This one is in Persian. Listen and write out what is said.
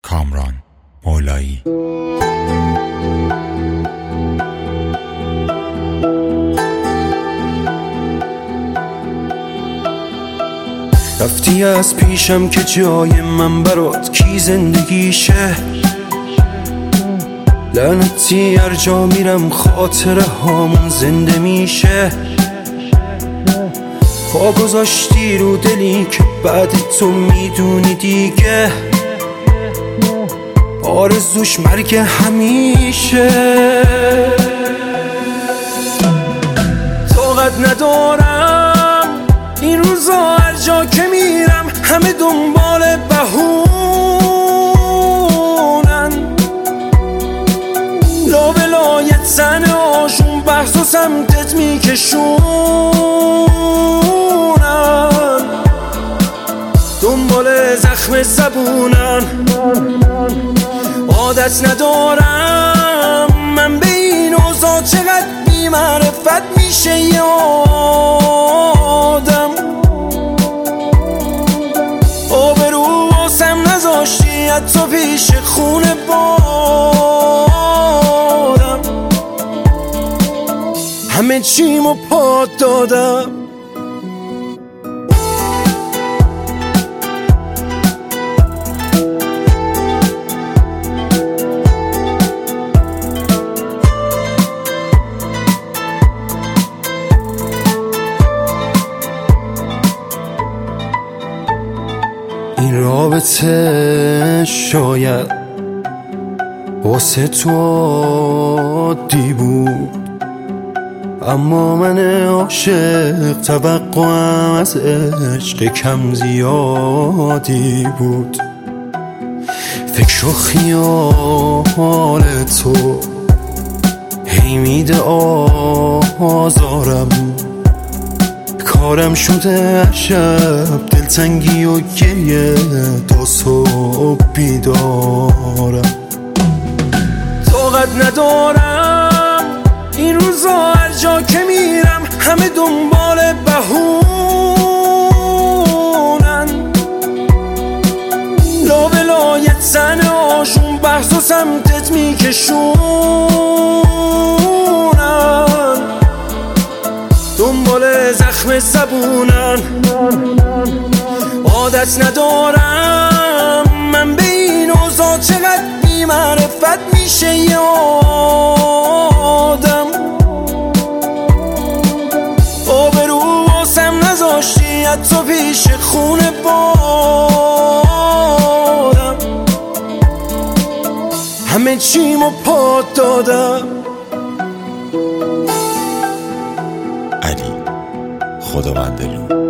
کامران مولایی. رفتی از پیشم که جای من برات کی زندگیشه، لعنتی هر جا میرم خاطره هامون زنده میشه. پا گذاشتی رو دلی که بعد تو میدونی دیگه آرزوش مرگ همیشه. طاقت ندارم این روزا هر جا که میرم همه دنبال بهونن، لا ولایت زن آشون بحث و سمتت میکشونن، دنبال زخم زبونن. عادت ندارم من به این اوضاع چقدر بی معرفت میشه یه آدم. آبرو واسم نذاشتی حتی پیش خونه بادم، همه چیمو پات دادم. این رابطه شاید واسه تو عادی بود، اما من عاشق توقعم از عشق کم زیادی بود. فکر و خیال تو هی میده آزارم، کارم شده شب دلتنگی و گریه تا صبح بیدارم. طاقت ندارم این روزا هر جا که میرم همه دنبال بهونن، لا ولایت زن آشون بحث و سمتت میکشونن، دنبال زخم زبونن. عادت ندارم من به این اوضاع چقدر بی معرفت میشه یه آدم. آبرو واسم نذاشتی حتی پیش خونه بادم، همه چیمو پات دادم. علی خداوندلو.